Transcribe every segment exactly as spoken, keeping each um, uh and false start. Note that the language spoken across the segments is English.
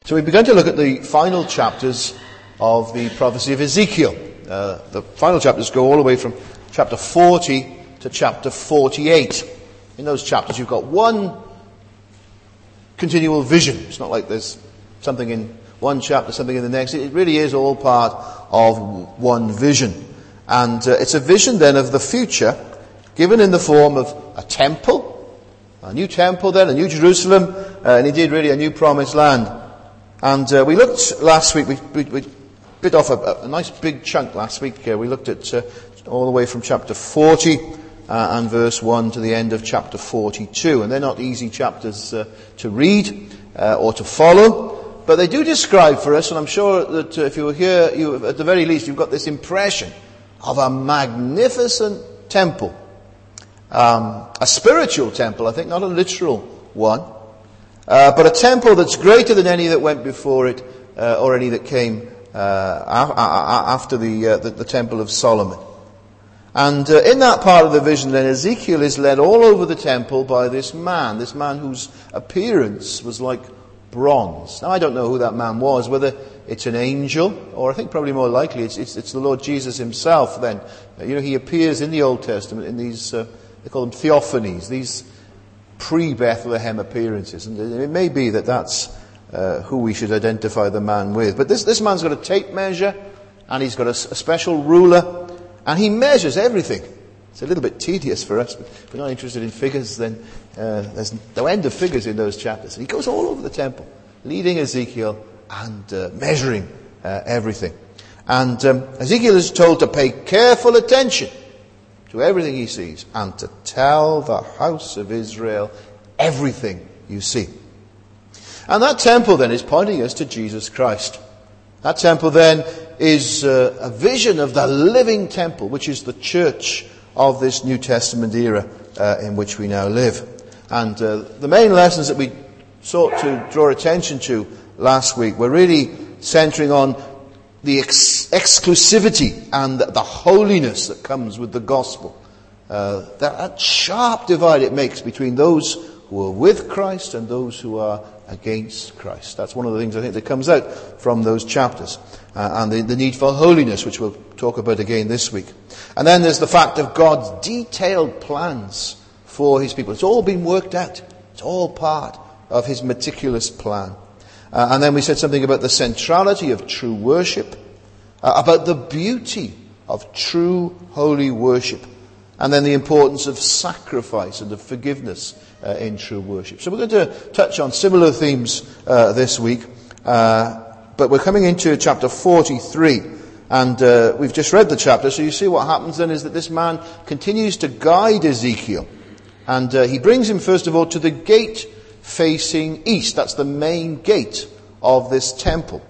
So we began to look at the final chapters of the prophecy of Ezekiel. Uh, the final chapters go all the way from chapter forty to chapter forty-eight. In those chapters you've got one continual vision. It's not like there's something in one chapter, something in the next. It really is all part of one vision. And uh, it's a vision then of the future, given in the form of a temple, a new temple then, a new Jerusalem, uh, and indeed really a new promised land. And uh, we looked last week, we, we, we bit off a, a nice big chunk last week. Uh, we looked at uh, all the way from chapter forty uh, and verse one to the end of chapter forty-two. And they're not easy chapters uh, to read uh, or to follow, but they do describe for us, and I'm sure that uh, if you were here, you, at the very least, you've got this impression of a magnificent temple. Um, a spiritual temple, I think, not a literal one. Uh, but a temple that's greater than any that went before it, uh, or any that came uh, after the, uh, the the temple of Solomon. And uh, in that part of the vision, then Ezekiel is led all over the temple by this man, this man whose appearance was like bronze. Now I don't know who that man was, whether it's an angel, or I think probably more likely it's it's, it's the Lord Jesus himself. Then, uh, you know, he appears in the Old Testament in these uh, they call them theophanies, these pre-Bethlehem appearances, and it may be that that's uh, who we should identify the man with. But this this man's got a tape measure, and he's got a, a special ruler, and he measures everything. It's a little bit tedious for us, but if we're not interested in figures, then uh, there's no end of figures in those chapters. And he goes all over the temple, leading Ezekiel and uh, measuring uh, everything. And um, Ezekiel is told to pay careful attention to everything he sees, and to tell the house of Israel everything you see. And that temple then is pointing us to Jesus Christ. That temple then is uh, a vision of the living temple, which is the church of this New Testament era uh, in which we now live. And uh, the main lessons that we sought to draw attention to last week were really centering on the ex- exclusivity and the holiness that comes with the gospel. Uh, that, that sharp divide it makes between those who are with Christ and those who are against Christ. That's one of the things I think that comes out from those chapters. Uh, and the, the need for holiness, which we'll talk about again this week. And then there's the fact of God's detailed plans for his people. It's all been worked out. It's all part of his meticulous plan. Uh, and then we said something about the centrality of true worship, uh, about the beauty of true holy worship, and then the importance of sacrifice and of forgiveness uh, in true worship. So we're going to touch on similar themes uh, this week, uh, but we're coming into chapter forty-three, and uh, we've just read the chapter, so you see what happens then is that this man continues to guide Ezekiel, and uh, he brings him first of all to the gate facing east. That's the main gate of this temple.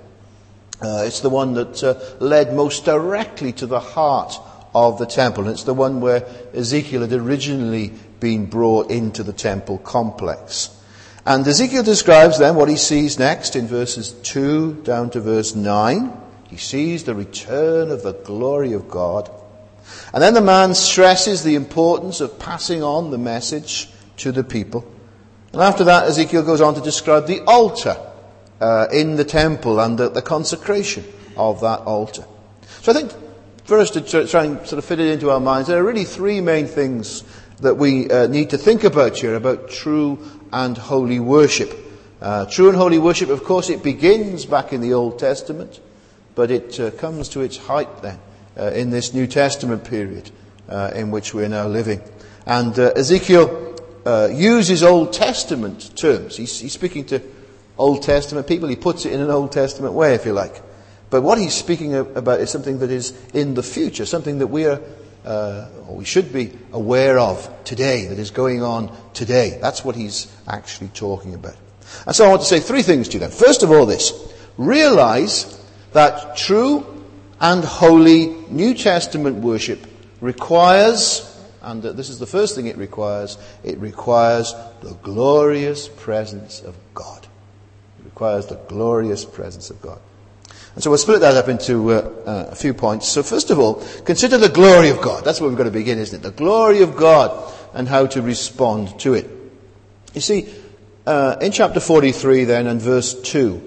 Uh, it's the one that uh, led most directly to the heart of the temple. And it's the one where Ezekiel had originally been brought into the temple complex. And Ezekiel describes then what he sees next in verses two down to verse nine. He sees the return of the glory of God. And then the man stresses the importance of passing on the message to the people. And after that, Ezekiel goes on to describe the altar uh, in the temple and the, the consecration of that altar. So I think for us to try and sort of fit it into our minds, there are really three main things that we uh, need to think about here, about true and holy worship. Uh, true and holy worship, of course, it begins back in the Old Testament, but it uh, comes to its height then uh, in this New Testament period uh, in which we're now living. And uh, Ezekiel Uh, uses Old Testament terms. He's, he's speaking to Old Testament people. He puts it in an Old Testament way, if you like. But what he's speaking about is something that is in the future, something that we are, uh, or we should be aware of today, that is going on today. That's what he's actually talking about. And so I want to say three things to you then. First of all this, realize that true and holy New Testament worship requires, and this is the first thing it requires, it requires the glorious presence of God. It requires the glorious presence of God. And so we'll split that up into uh, uh, a few points. So first of all, consider the glory of God. That's where we've got to begin, isn't it? The glory of God and how to respond to it. You see, uh, in chapter forty-three then and verse two,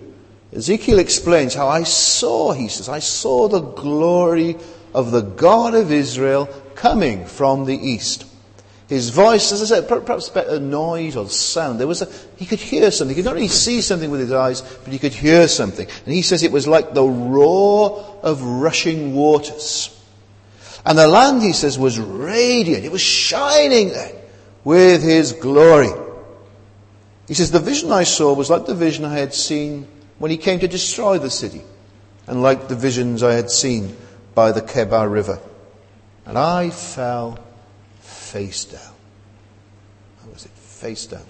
Ezekiel explains how I saw, he says, I saw the glory of the God of Israel coming from the east. His voice, as I said, perhaps a noise or sound. There was a, he could hear something. He could not only see something with his eyes, but he could hear something. And he says it was like the roar of rushing waters. And the land, he says, was radiant. It was shining then with his glory. He says, the vision I saw was like the vision I had seen when he came to destroy the city, and like the visions I had seen by the Kebar River. And I fell face down. How was it? Face down.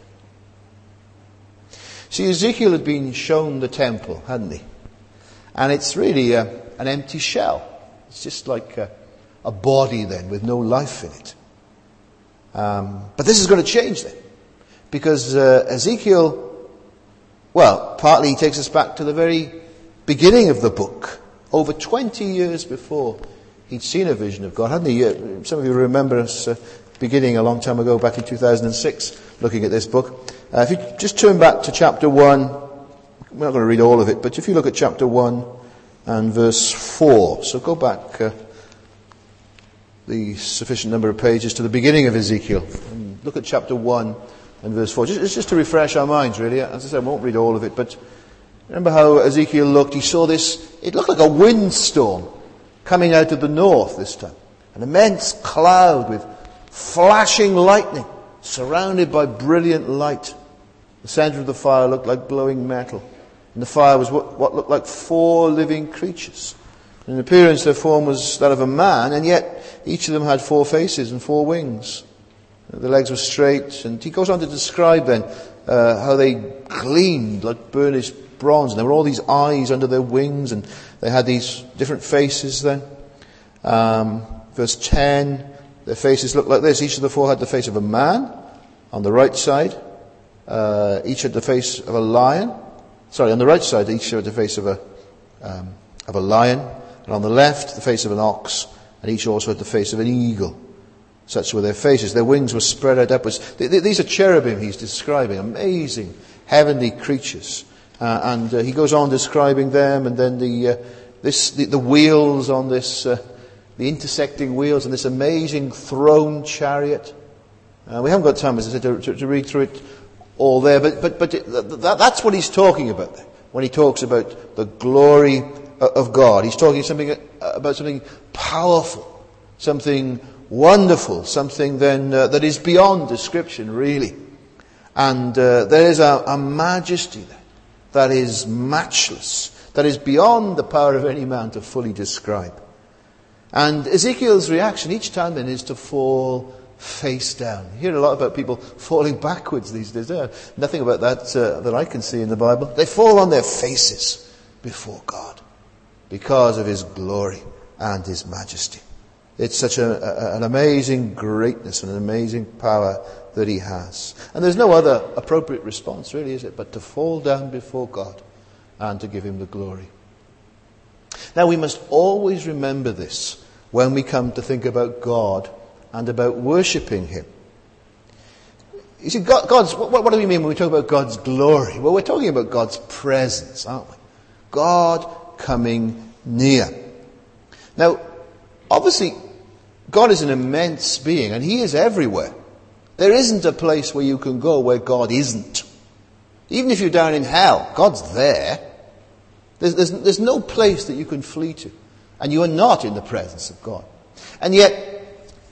See, Ezekiel had been shown the temple, hadn't he? And it's really a, an empty shell. It's just like a, a body then with no life in it. Um, but this is going to change then. Because uh, Ezekiel, well, partly he takes us back to the very beginning of the book. Over twenty years before he'd seen a vision of God, hadn't he? Uh, some of you remember us uh, beginning a long time ago, back in two thousand six, looking at this book. Uh, if you just turn back to chapter one, we're not going to read all of it, but if you look at chapter one and verse four, so go back uh, the sufficient number of pages to the beginning of Ezekiel, and look at chapter one and verse four. Just, it's just to refresh our minds, really. As I said, I won't read all of it, but remember how Ezekiel looked? He saw this, it looked like a windstorm coming out of the north this time. An immense cloud with flashing lightning, surrounded by brilliant light. The center of the fire looked like glowing metal. And the fire was what, what looked like four living creatures. In appearance, their form was that of a man, and yet each of them had four faces and four wings. The legs were straight, and he goes on to describe then uh, how they gleamed like burnished bronze. And there were all these eyes under their wings, and they had these different faces then. Um, verse ten, their faces looked like this. Each of the four had the face of a man on the right side. Uh, each had the face of a lion. Sorry, on the right side, each had the face of a um, of a lion, and on the left, the face of an ox, and each also had the face of an eagle. Such were their faces. Their wings were spread out upwards. These are cherubim he's describing, amazing heavenly creatures. Uh, and uh, he goes on describing them, and then the uh, this the, the wheels on this, uh, the intersecting wheels on this amazing throne chariot. Uh, we haven't got time, as I said, to, to, to read through it all there, but but but it, that, that's what he's talking about there, when he talks about the glory of God. He's talking something about something powerful, something wonderful, something then uh, that is beyond description, really. And uh, there is a, a majesty there that is matchless, that is beyond the power of any man to fully describe. And Ezekiel's reaction each time then is to fall face down. You hear a lot about people falling backwards these days. There's nothing about that uh, that I can see in the Bible. They fall on their faces before God because of his glory and his majesty. It's such a, a, an amazing greatness and an amazing power that he has. And there's no other appropriate response, really, is it, but to fall down before God and to give him the glory. Now, we must always remember this when we come to think about God and about worshipping him. You see, God, God's, what, what do we mean when we talk about God's glory? Well, we're talking about God's presence, aren't we? God coming near. Now, obviously, God is an immense being, and he is everywhere. There isn't a place where you can go where God isn't. Even if you're down in hell, God's there. There's, there's, there's no place that you can flee to, and you are not in the presence of God. And yet,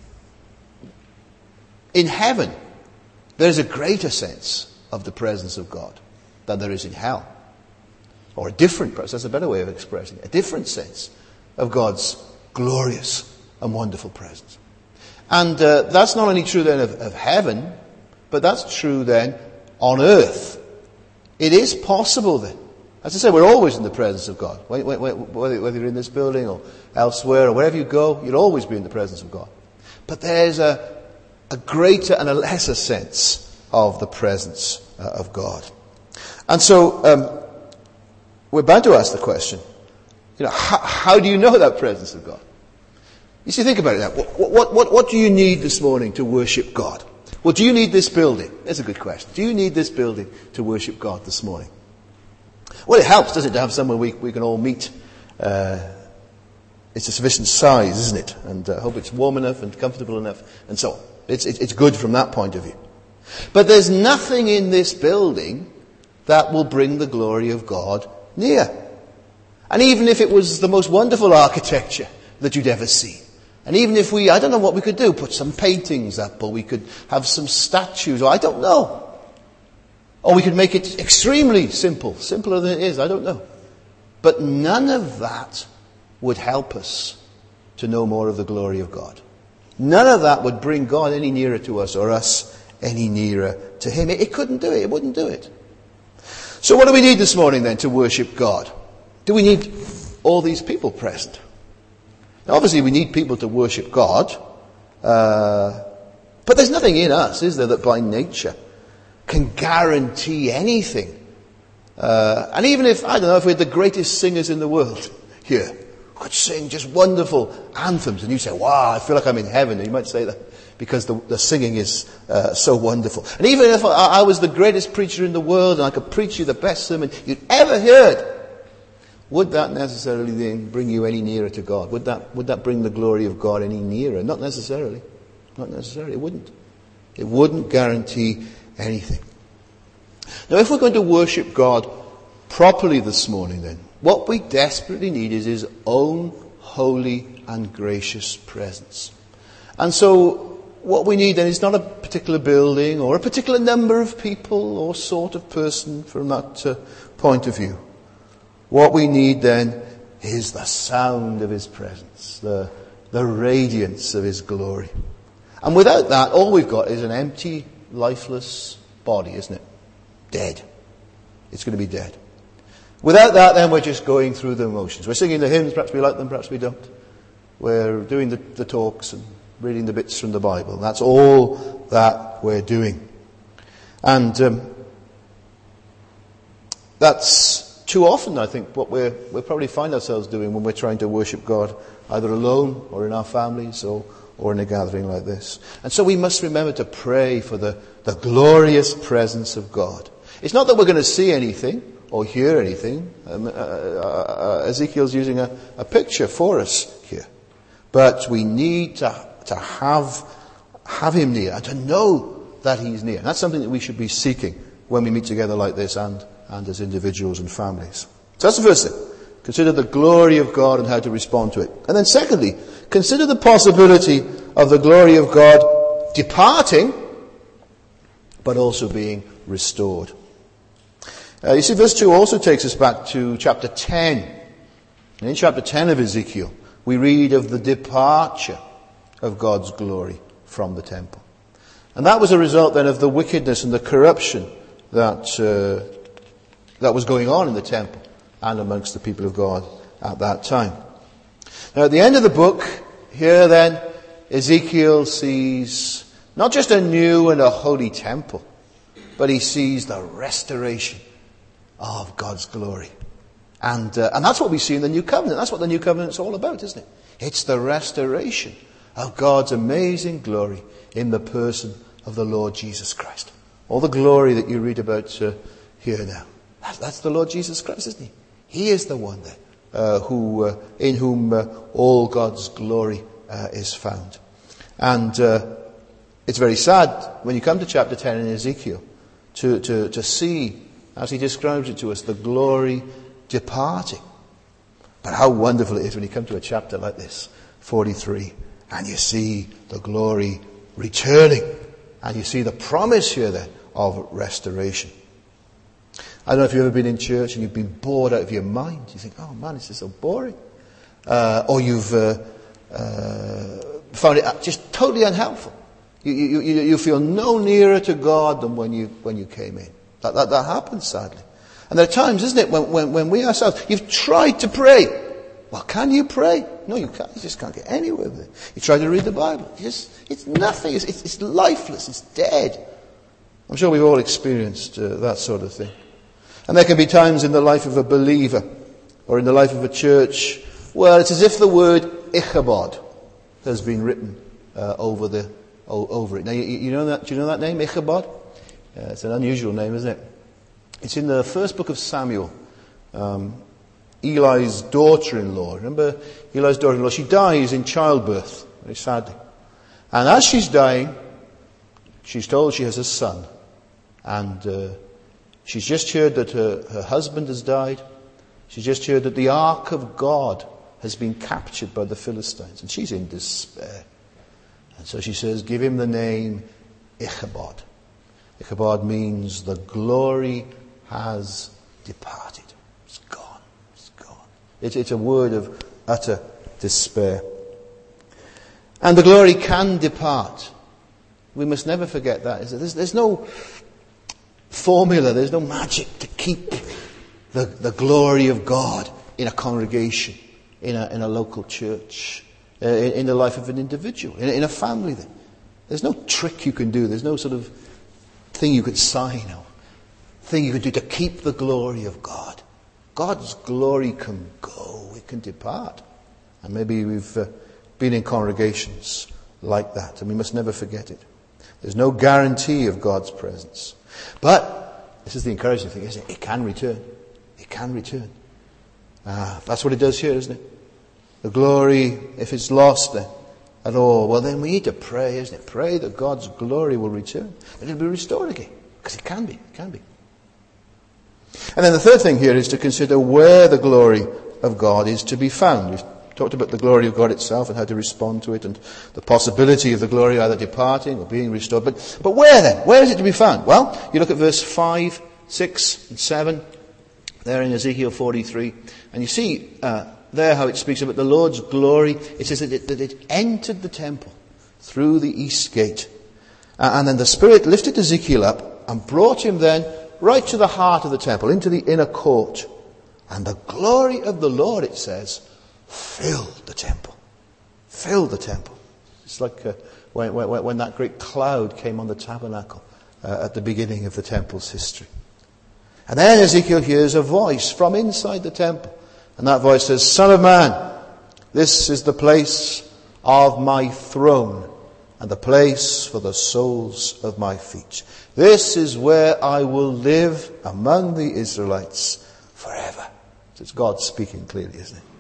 in heaven, there is a greater sense of the presence of God than there is in hell. Or a different, perhaps that's a better way of expressing it, a different sense of God's glorious and wonderful presence. And uh, that's not only true then of, of heaven, but that's true then on earth. It is possible then. As I say, we're always in the presence of God. Whether, whether you're in this building or elsewhere or wherever you go, you'll always be in the presence of God. But there's a, a greater and a lesser sense of the presence uh, of God. And so, um, we're bound to ask the question, you know, how, how do you know that presence of God? You see, think about it now. What, what, what, what do you need this morning to worship God? Well, do you need this building? That's a good question. Do you need this building to worship God this morning? Well, it helps, doesn't it, to have somewhere we, we can all meet. Uh, it's a sufficient size, isn't it? And I uh, hope it's warm enough and comfortable enough, and so on. It's, it, it's good from that point of view. But there's nothing in this building that will bring the glory of God near. And even if it was the most wonderful architecture that you'd ever seen, and even if we, I don't know what we could do, put some paintings up, or we could have some statues, or I don't know. Or we could make it extremely simple, simpler than it is, I don't know. But none of that would help us to know more of the glory of God. None of that would bring God any nearer to us, or us any nearer to Him. It, it couldn't do it, it wouldn't do it. So what do we need this morning then to worship God? Do we need all these people present? Now, obviously we need people to worship God, uh, but there's nothing in us, is there, that by nature can guarantee anything. Uh, and even if, I don't know, if we're the greatest singers in the world here, who could sing just wonderful anthems, and you say, wow, I feel like I'm in heaven, and you might say that because the, the singing is uh, so wonderful. And even if I, I was the greatest preacher in the world, and I could preach you the best sermon you'd ever heard, would that necessarily then bring you any nearer to God? Would that, would that bring the glory of God any nearer? Not necessarily. Not necessarily. It wouldn't. It wouldn't guarantee anything. Now, if we're going to worship God properly this morning, then, what we desperately need is His own holy and gracious presence. And so, what we need then is not a particular building or a particular number of people or sort of person from that uh, point of view. What we need then is the sound of His presence, the, the radiance of His glory. And without that, all we've got is an empty, lifeless body, isn't it? Dead. It's going to be dead. Without that, then we're just going through the motions. We're singing the hymns, perhaps we like them, perhaps we don't. We're doing the, the talks and reading the bits from the Bible. That's all that we're doing. And um, that's too often, I think, what we're, we probably find ourselves doing when we're trying to worship God, either alone or in our families or, or in a gathering like this. And so we must remember to pray for the, the glorious presence of God. It's not that we're going to see anything or hear anything. Um, uh, uh, Ezekiel's using a, a picture for us here. But we need to, to have, have Him near and to know that He's near. And that's something that we should be seeking when we meet together like this and and as individuals and families. So that's the first thing. Consider the glory of God and how to respond to it. And then secondly, consider the possibility of the glory of God departing, but also being restored. Uh, you see, verse two also takes us back to chapter ten. And in chapter ten of Ezekiel, we read of the departure of God's glory from the temple. And that was a result then of the wickedness and the corruption that uh, that was going on in the temple and amongst the people of God at that time. Now at the end of the book, here then, Ezekiel sees not just a new and a holy temple, but he sees the restoration of God's glory. And uh, and that's what we see in the New Covenant. That's what the New Covenant's all about, isn't it? It's the restoration of God's amazing glory in the person of the Lord Jesus Christ. All the glory that you read about uh, here now. That's the Lord Jesus Christ, isn't He? He is the one there, uh, who, uh, in whom uh, all God's glory uh, is found. And uh, it's very sad when you come to chapter ten in Ezekiel to, to, to see, as he describes it to us, the glory departing. But how wonderful it is when you come to a chapter like this, forty-three, and you see the glory returning. And you see the promise here then of restoration. I don't know if you've ever been in church and you've been bored out of your mind. You think, oh man, this is so boring. Uh, or you've uh, uh, found it just totally unhelpful. You, you, you, you feel no nearer to God than when you when you came in. That, that, that happens, sadly. And there are times, isn't it, when, when, when we ourselves, you've tried to pray. Well, can you pray? No, you can't. You just can't get anywhere with it. You try to read the Bible. You just, it's nothing. It's, it's, it's lifeless. It's dead. I'm sure we've all experienced uh, that sort of thing. And there can be times in the life of a believer or in the life of a church where it's as if the word Ichabod has been written uh, over the o- over it. Now, you, you know that? Do you know that name, Ichabod? Uh, it's an unusual name, isn't it? It's in the first book of Samuel, um, Eli's daughter-in-law. Remember Eli's daughter-in-law? She dies in childbirth, very sadly. And as she's dying, she's told she has a son. And uh, she's just heard that her, her husband has died. She's just heard that the ark of God has been captured by the Philistines. And she's in despair. And so she says, give him the name Ichabod. Ichabod means the glory has departed. It's gone. It's gone. It's, it's a word of utter despair. And the glory can depart. We must never forget that. There's, there's no formula, there's no magic to keep the, the glory of God in a congregation, in a, in a local church, uh, in, in the life of an individual, in, in a family. Then. There's no trick you can do. There's no sort of thing you could sign or thing you could do to keep the glory of God. God's glory can go, it can depart. And maybe we've uh, been in congregations like that, and we must never forget it. There's no guarantee of God's presence. But, this is the encouraging thing, isn't it? It can return. It can return. Ah, that's what it does here, isn't it? The glory, if it's lost then, at all, well then we need to pray, isn't it? Pray that God's glory will return. And it'll be restored again. Because it can be. It can be. And then the third thing here is to consider where the glory of God is to be found. We've talked about the glory of God itself and how to respond to it and the possibility of the glory either departing or being restored. But, but where then? Where is it to be found? Well, you look at verse five, six and seven there in Ezekiel forty-three. And you see uh, there how it speaks about the Lord's glory. It says that it, that it entered the temple through the east gate. Uh, and then the Spirit lifted Ezekiel up and brought him then right to the heart of the temple, into the inner court. And the glory of the Lord, it says, filled the temple. Filled the temple. It's like uh, when, when, when that great cloud came on the tabernacle uh, at the beginning of the temple's history. And then Ezekiel hears a voice from inside the temple. And that voice says, Son of man, this is the place of my throne and the place for the soles of my feet. This is where I will live among the Israelites forever. So it's God speaking clearly, isn't it?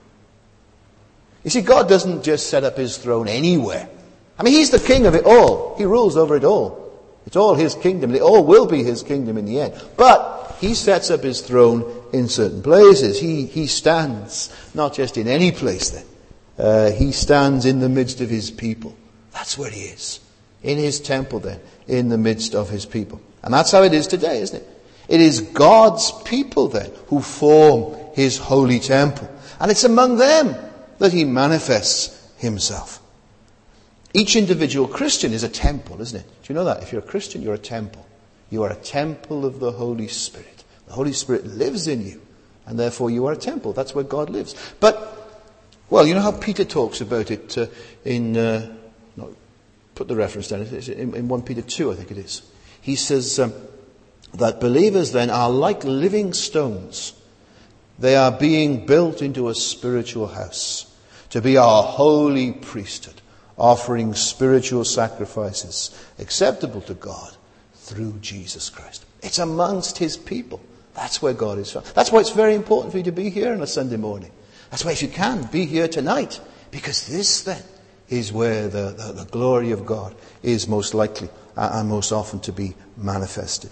You see, God doesn't just set up his throne anywhere. I mean, he's the king of it all. He rules over it all. It's all his kingdom. It all will be his kingdom in the end. But he sets up his throne in certain places. He, he stands not just in any place then. Uh, he stands in the midst of his people. That's where he is. In his temple then. In the midst of his people. And that's how it is today, isn't it? It is God's people then who form his holy temple. And it's among them that he manifests himself. Each individual Christian is a temple, isn't it? Do you know that? If you're a Christian, you're a temple. You are a temple of the Holy Spirit. The Holy Spirit lives in you. And therefore you are a temple. That's where God lives. But, well, you know how Peter talks about it uh, in, uh, no, put the reference down, in, in First Peter two, I think it is. He says um, that believers then are like living stones. They are being built into a spiritual house to be our holy priesthood, offering spiritual sacrifices acceptable to God through Jesus Christ. It's amongst his people. That's where God is found. That's why it's very important for you to be here on a Sunday morning. That's why if you can, be here tonight. Because this then is where the, the, the glory of God is most likely and most often to be manifested.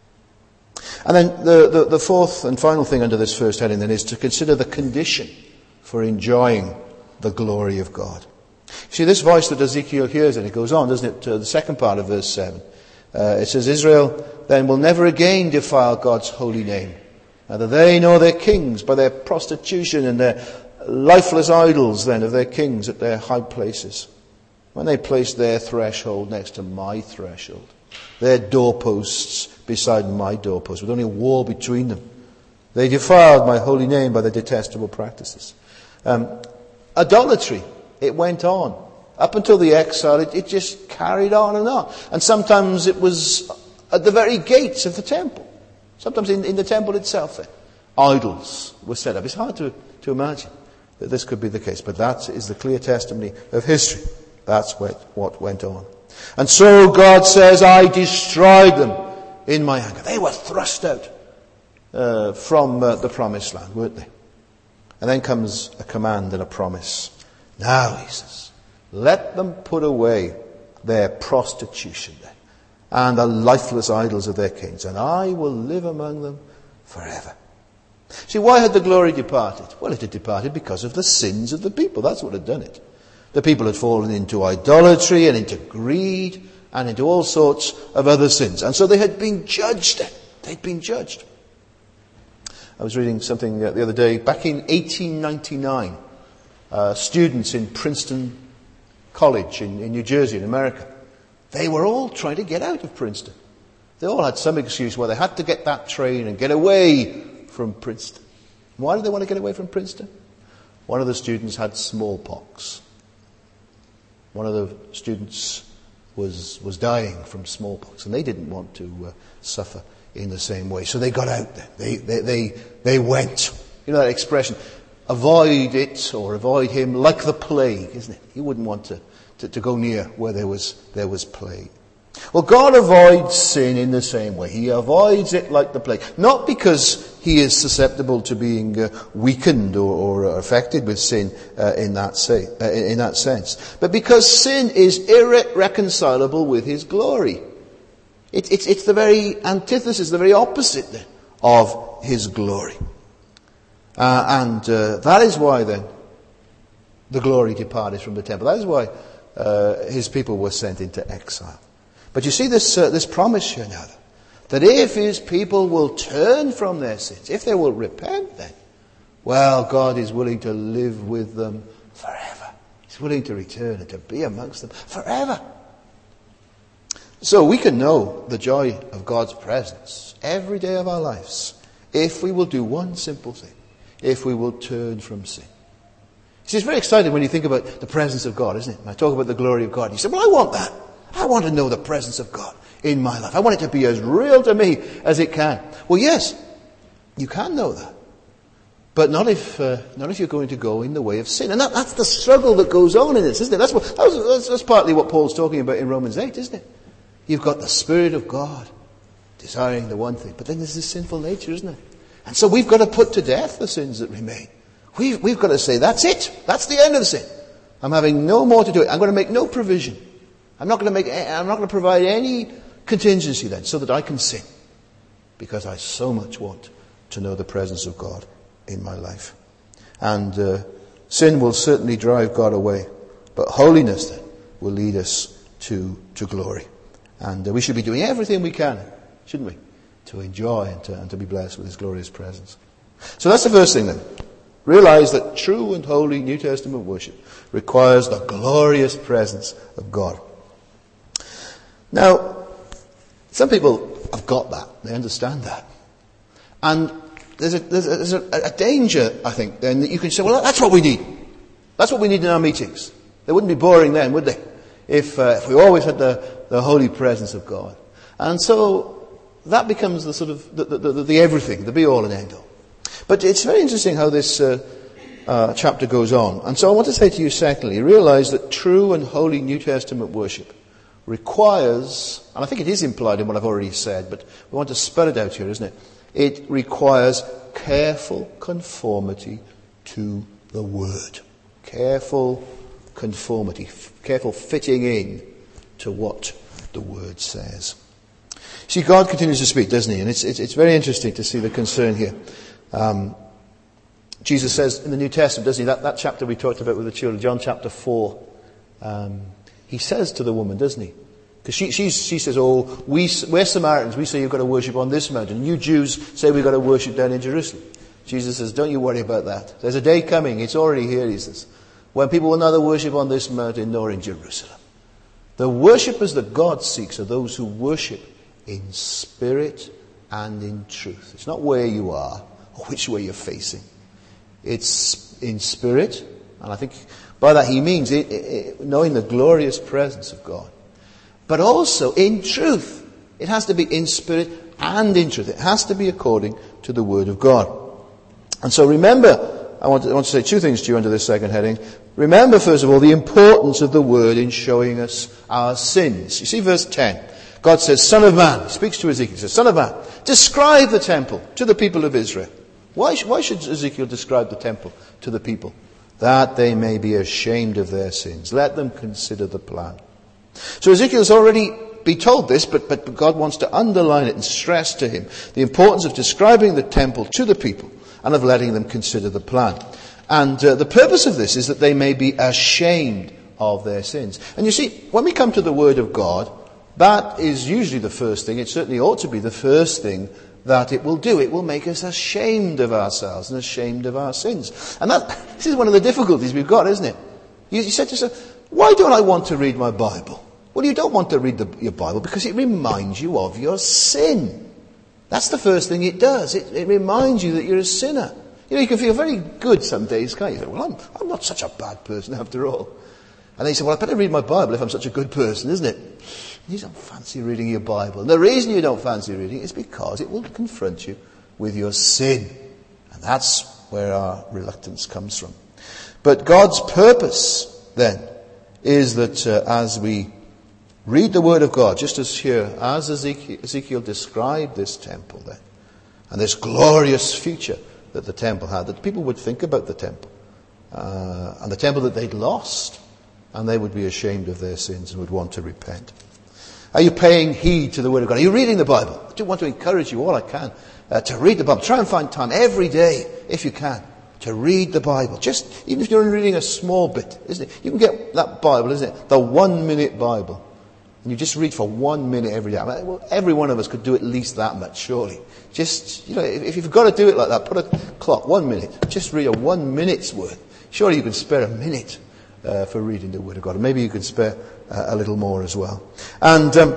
And then the, the, the fourth and final thing under this first heading then is to consider the condition for enjoying the glory of God. See, this voice that Ezekiel hears, and it goes on, doesn't it, to the second part of verse seven. Uh, it says, Israel then will never again defile God's holy name. Neither they nor their kings by their prostitution and their lifeless idols then of their kings at their high places. When they placed their threshold next to my threshold, their doorposts beside my doorposts, with only a wall between them, they defiled my holy name by their detestable practices. Um, idolatry, it went on. Up until the exile, it, it just carried on and on. And sometimes it was at the very gates of the temple. Sometimes in, in the temple itself, there, idols were set up. It's hard to, to imagine that this could be the case. But that is the clear testimony of history. That's what, what went on. And so God says, I destroyed them in my anger. They were thrust out. uh, from uh, the promised land, weren't they? And then comes a command and a promise. Now, he says, let them put away their prostitution then, and the lifeless idols of their kings, and I will live among them forever. See, why had the glory departed? Well, it had departed because of the sins of the people. That's what had done it. The people had fallen into idolatry and into greed and into all sorts of other sins. And so they had been judged. They'd been judged. I was reading something the other day. Back in eighteen ninety-nine, uh, students in Princeton College in, in New Jersey, in America, they were all trying to get out of Princeton. They all had some excuse why they had to get that train and get away from Princeton. Why did they want to get away from Princeton? One of the students had smallpox. One of the students was was dying from smallpox, and they didn't want to uh, suffer in the same way. So they got out there. They, they, they, they went. You know that expression, avoid it or avoid him like the plague, isn't it? You wouldn't want to, to, to go near where there was, there was plague. Well, God avoids sin in the same way. He avoids it like the plague. Not because he is susceptible to being uh, weakened or, or affected with sin uh, in, that say, uh, in that sense, but because sin is irreconcilable with his glory. It, it's, it's the very antithesis, the very opposite then, of his glory. Uh, and uh, that is why then the glory departed from the temple. That is why uh, his people were sent into exile. But you see this uh, this promise here now, that if his people will turn from their sins, if they will repent then, well, God is willing to live with them forever. He's willing to return and to be amongst them forever. So we can know the joy of God's presence every day of our lives if we will do one simple thing, if we will turn from sin. You see, it's very exciting when you think about the presence of God, isn't it? When I talk about the glory of God, you say, well, I want that. I want to know the presence of God in my life. I want it to be as real to me as it can. Well, yes, you can know that. But not if uh, not if you're going to go in the way of sin. And that, that's the struggle that goes on in this, isn't it? That's, what, that's, that's partly what Paul's talking about in Romans eight, isn't it? You've got the Spirit of God desiring the one thing. But then there's this sinful nature, isn't it? And so we've got to put to death the sins that remain. We've, we've got to say, that's it. That's the end of the sin. I'm having no more to do it. I'm going to make no provision. I'm not going to make, I'm not going to provide any contingency then so that I can sin. Because I so much want to know the presence of God in my life. And uh, sin will certainly drive God away. But holiness then will lead us to, to glory. And uh, we should be doing everything we can, shouldn't we, to enjoy and to, and to be blessed with his glorious presence. So that's the first thing then. Realize that true and holy New Testament worship requires the glorious presence of God. Now, some people have got that. They understand that. And there's a, there's a, there's a, a danger, I think, then that you can say, well, that's what we need. That's what we need in our meetings. They wouldn't be boring then, would they? If, uh, if we always had the, the holy presence of God. And so that becomes the sort of the, the, the, the everything, the be-all and end-all. But it's very interesting how this uh, uh, chapter goes on. And so I want to say to you, secondly, realize that true and holy New Testament worship requires, and I think it is implied in what I've already said, but we want to spell it out here, isn't it? It requires careful conformity to the Word. Careful conformity, f- careful fitting in to what the Word says. See, God continues to speak, doesn't he? And it's it's, it's very interesting to see the concern here. Um, Jesus says in the New Testament, doesn't he? That, that chapter we talked about with the children, John chapter four, um, he says to the woman, doesn't he? Because she, she, she says, oh, we, we're Samaritans, we say you've got to worship on this mountain. You Jews say we've got to worship down in Jerusalem. Jesus says, don't you worry about that. There's a day coming, it's already here, he says, when people will neither worship on this mountain nor in Jerusalem. The worshippers that God seeks are those who worship in spirit and in truth. It's not where you are or which way you're facing. It's in spirit, and I think by that he means it, it, knowing the glorious presence of God. But also in truth. It has to be in spirit and in truth. It has to be according to the Word of God. And so remember, I want to, I want to say two things to you under this second heading. Remember, first of all, the importance of the Word in showing us our sins. You see verse ten. God says, Son of man, he speaks to Ezekiel, he says, Son of man, describe the temple to the people of Israel. Why, why should Ezekiel describe the temple to the people? That they may be ashamed of their sins. Let them consider the plan. So Ezekiel's already been told this, but, but God wants to underline it and stress to him the importance of describing the temple to the people and of letting them consider the plan. And uh, the purpose of this is that they may be ashamed of their sins. And you see, when we come to the Word of God, that is usually the first thing. It certainly ought to be the first thing that it will do. It will make us ashamed of ourselves and ashamed of our sins. And that, this is one of the difficulties we've got, isn't it? You, you said to yourself, why don't I want to read my Bible? Well, you don't want to read the, your Bible because it reminds you of your sin. That's the first thing it does. It, it reminds you that you're a sinner. You know, you can feel very good some days, can't you? Say, well, I'm, I'm not such a bad person after all. And then you say, well, I better read my Bible if I'm such a good person, isn't it? You don't fancy reading your Bible. And the reason you don't fancy reading it is because it will confront you with your sin. And that's where our reluctance comes from. But God's purpose, then, is that uh, as we read the Word of God, just as here, as Ezekiel, Ezekiel described this temple then, and this glorious future that the temple had, that people would think about the temple, uh, and the temple that they'd lost, and they would be ashamed of their sins and would want to repent. Are you paying heed to the Word of God? Are you reading the Bible? I do want to encourage you all I can uh, to read the Bible. Try and find time every day, if you can, to read the Bible. Just, even if you're only reading a small bit, isn't it? You can get that Bible, isn't it? The one-minute Bible. And you just read for one minute every day. I mean, well, every one of us could do at least that much, surely. Just, you know, if, if you've got to do it like that, put a clock, one minute. Just read a one minute's worth. Surely you can spare a minute uh, for reading the Word of God. And maybe you can spare uh, a little more as well. And um,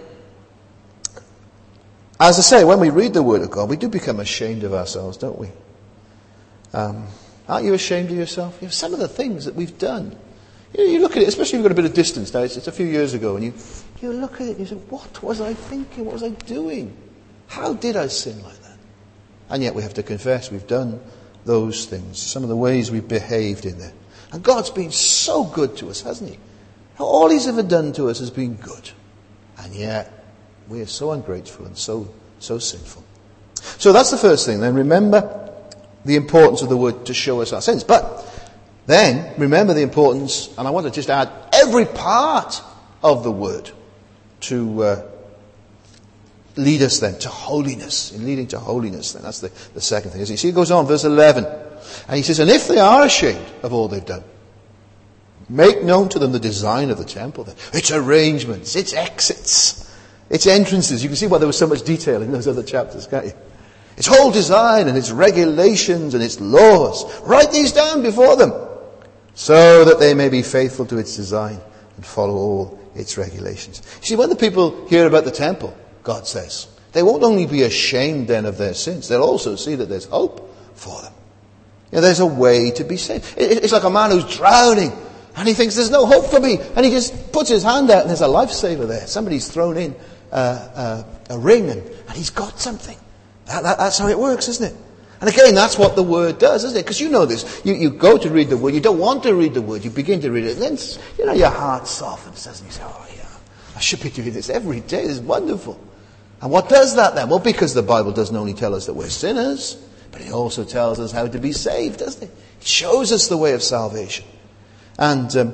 as I say, when we read the Word of God, we do become ashamed of ourselves, don't we? Um, aren't you ashamed of yourself? You know, some of the things that we've done. You know, you look at it, especially if you've got a bit of distance now, it's, it's a few years ago, and you, you look at it and you say, what was I thinking? What was I doing? How did I sin like that? And yet we have to confess we've done those things, some of the ways we've behaved in there. And God's been so good to us, hasn't he? All he's ever done to us has been good. And yet we are so ungrateful and so, so sinful. So that's the first thing. Then remember the importance of the Word to show us our sins. But then, remember the importance, and I want to just add every part of the Word to uh, lead us then to holiness, in leading to holiness then. That's the, the second thing. As you see, it goes on, verse eleven. And he says, and if they are ashamed of all they've done, make known to them the design of the temple then. Its arrangements, its exits, its entrances. You can see why there was so much detail in those other chapters, can't you? Its whole design and its regulations and its laws. Write these down before them, so that they may be faithful to its design and follow all its regulations. You see, when the people hear about the temple, God says, they won't only be ashamed then of their sins, they'll also see that there's hope for them. You know, there's a way to be saved. It's like a man who's drowning and he thinks there's no hope for me, and he just puts his hand out and there's a lifesaver there. Somebody's thrown in uh, uh, a ring and, and he's got something. That, that, that's how it works, isn't it? And again, that's what the Word does, isn't it? Because you know this. You, you go to read the Word. You don't want to read the Word. You begin to read it. And then, you know, your heart softens, doesn't it? You say, oh, yeah, I should be doing this every day. This is wonderful. And what does that then? Well, because the Bible doesn't only tell us that we're sinners, but it also tells us how to be saved, doesn't it? It shows us the way of salvation. And um,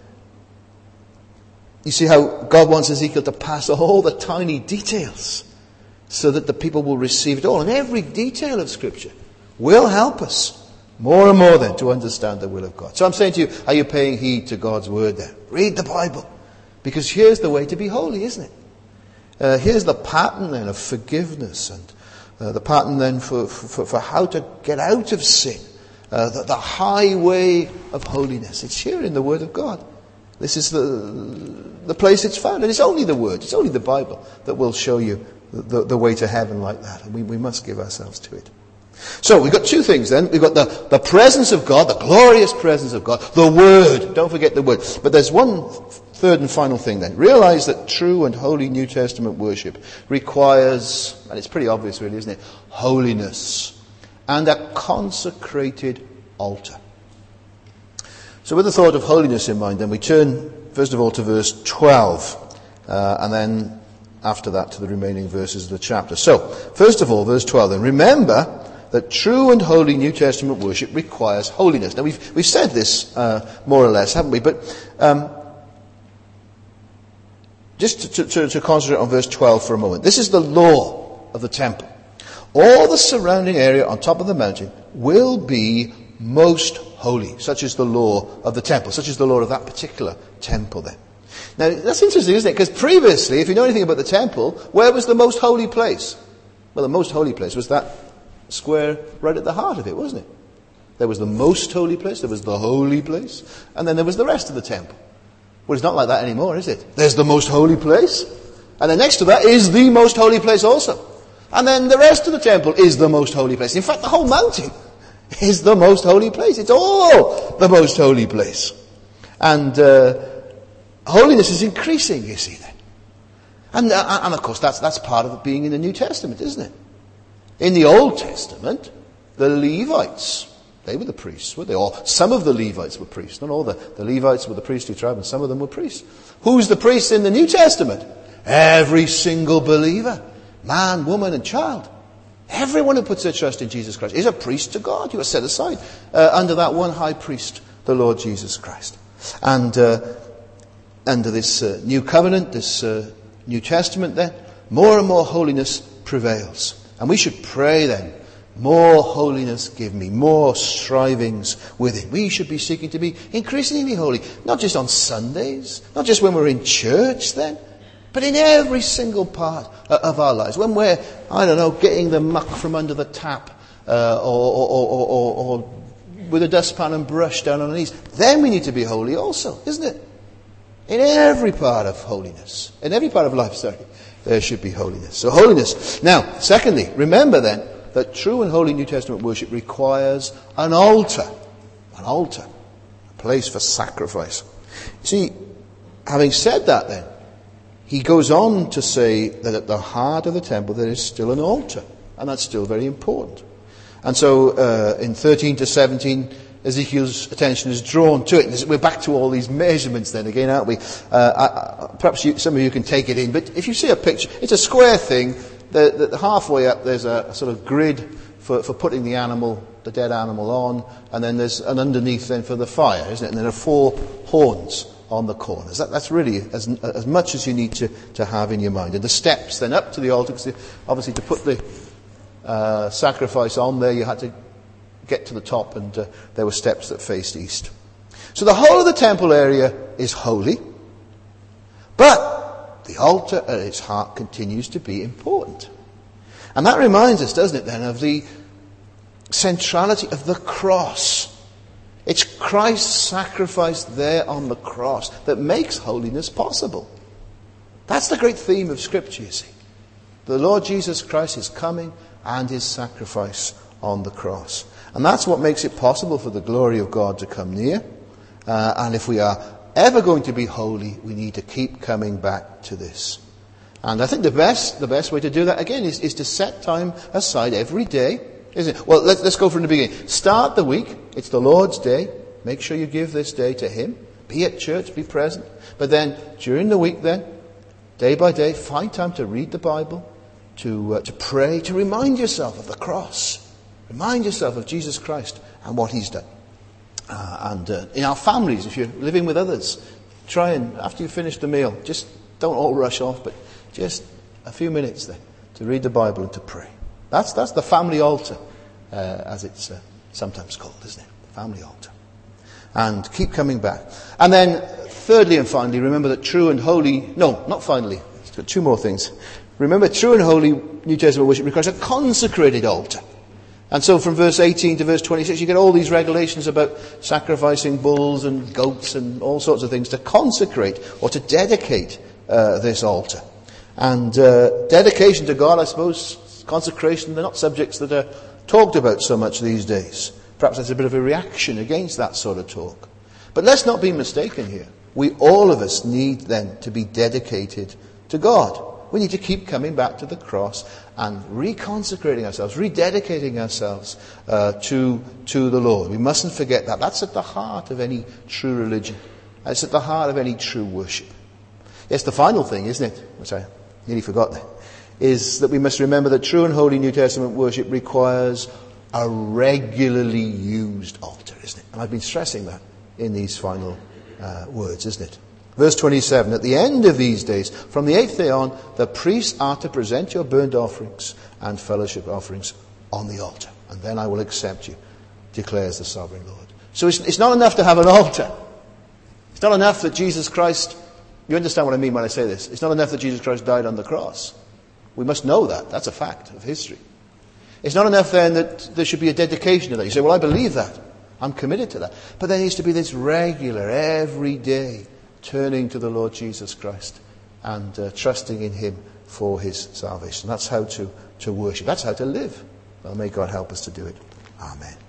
you see how God wants Ezekiel to pass all the tiny details so that the people will receive it all. And every detail of Scripture will help us more and more then to understand the will of God. So I'm saying to you, are you paying heed to God's Word there? Read the Bible. Because here's the way to be holy, isn't it? Uh, here's the pattern then of forgiveness, and uh, the pattern then for, for, for how to get out of sin. Uh, the, the highway of holiness. It's here in the Word of God. This is the, the place it's found. And it's only the Word, it's only the Bible that will show you The, the way to heaven like that. And we, we must give ourselves to it. So we've got two things then. We've got the, the presence of God, the glorious presence of God, the Word. Don't forget the Word. But there's one third and final thing then. Realize that true and holy New Testament worship requires, and it's pretty obvious really, isn't it? Holiness and a consecrated altar. So with the thought of holiness in mind, then we turn first of all to verse twelve. Uh, and then after that to the remaining verses of the chapter. So, first of all, verse twelve then. Remember that true and holy New Testament worship requires holiness. Now, we've, we've said this uh, more or less, haven't we? But um, just to, to, to concentrate on verse twelve for a moment. This is the law of the temple. All the surrounding area on top of the mountain will be most holy. Such is the law of the temple. Such is the law of that particular temple then. Now, that's interesting, isn't it? Because previously, if you know anything about the temple, where was the most holy place? Well, the most holy place was that square right at the heart of it, wasn't it? There was the most holy place, there was the holy place, and then there was the rest of the temple. Well, it's not like that anymore, is it? There's the most holy place, and then next to that is the most holy place also. And then the rest of the temple is the most holy place. In fact, the whole mountain is the most holy place. It's all the most holy place. And uh, holiness is increasing, you see, then. And, uh, and of course, that's, that's part of being in the New Testament, isn't it? In the Old Testament, the Levites, they were the priests, were they? Or some of the Levites were priests. Not all the, the Levites were the priestly tribe, and some of them were priests. Who's the priest in the New Testament? Every single believer. Man, woman, and child. Everyone who puts their trust in Jesus Christ is a priest to God. You are set aside uh, under that one high priest, the Lord Jesus Christ. And uh, under this uh, new covenant, this uh, New Testament then, more and more holiness prevails. And we should pray then, more holiness give me, more strivings within. We should be seeking to be increasingly holy, not just on Sundays, not just when we're in church then, but in every single part of our lives. When we're, I don't know, getting the muck from under the tap, uh, or, or, or, or, or with a dustpan and brush down on our knees, then we need to be holy also, isn't it? In every part of holiness, in every part of life, sorry, there should be holiness. So holiness. Now, secondly, remember then that true and holy New Testament worship requires an altar. An altar. A place for sacrifice. See, having said that then, he goes on to say that at the heart of the temple there is still an altar. And that's still very important. And so uh, in thirteen to seventeen, Ezekiel's attention is drawn to it. We're back to all these measurements then again, aren't we? Uh, I, perhaps you, some of you can take it in. But if you see a picture, it's a square thing. The, the, halfway up there's a, a sort of grid for, for putting the animal, the dead animal on. And then there's an underneath then for the fire, isn't it? And there are four horns on the corners. That, that's really as, as much as you need to, to have in your mind. And the steps then up to the altar, because obviously to put the uh, sacrifice on there, you had to get to the top, and uh, there were steps that faced east. So the whole of the temple area is holy, but the altar at its heart continues to be important. And that reminds us, doesn't it then, of the centrality of the cross. It's Christ's sacrifice there on the cross that makes holiness possible. That's the great theme of Scripture, you see. The Lord Jesus Christ is coming and his sacrifice on the cross. And that's what makes it possible for the glory of God to come near. Uh, and if we are ever going to be holy, we need to keep coming back to this. And I think the best the best way to do that, again, is, is to set time aside every day. Isn't it? Well, let's, let's go from the beginning. Start the week. It's the Lord's day. Make sure you give this day to him. Be at church, be present. But then, during the week then, day by day, find time to read the Bible, to uh, to pray, to remind yourself of the cross. Remind yourself of Jesus Christ and what he's done. Uh, and uh, in our families, if you're living with others, try and, after you finish the meal, just don't all rush off, but just a few minutes then to read the Bible and to pray. That's that's the family altar, uh, as it's uh, sometimes called, isn't it? The family altar. And keep coming back. And then, thirdly and finally, remember that true and holy... No, not finally. It's got two more things. Remember, true and holy New Testament worship requires a consecrated altar. And so from verse eighteen to verse twenty-six, you get all these regulations about sacrificing bulls and goats and all sorts of things to consecrate or to dedicate uh, this altar. And uh, dedication to God, I suppose, consecration, they're not subjects that are talked about so much these days. Perhaps there's a bit of a reaction against that sort of talk. But let's not be mistaken here. We, all of us, need then to be dedicated to God. We need to keep coming back to the cross and reconsecrating ourselves, rededicating ourselves uh, to to the Lord. We mustn't forget that. That's at the heart of any true religion. It's at the heart of any true worship. It's the final thing, isn't it? Which I nearly forgot that, is that we must remember that true and holy New Testament worship requires a regularly used altar, isn't it? And I've been stressing that in these final uh, words, isn't it? Verse twenty-seven, at the end of these days, from the eighth day on, the priests are to present your burnt offerings and fellowship offerings on the altar. And then I will accept you, declares the sovereign Lord. So it's, it's not enough to have an altar. It's not enough that Jesus Christ, you understand what I mean when I say this. It's not enough that Jesus Christ died on the cross. We must know that. That's a fact of history. It's not enough then that there should be a dedication to that. You say, well, I believe that. I'm committed to that. But there needs to be this regular, every day, turning to the Lord Jesus Christ and uh, trusting in him for his salvation. That's how to, to worship. That's how to live. Well, may God help us to do it. Amen.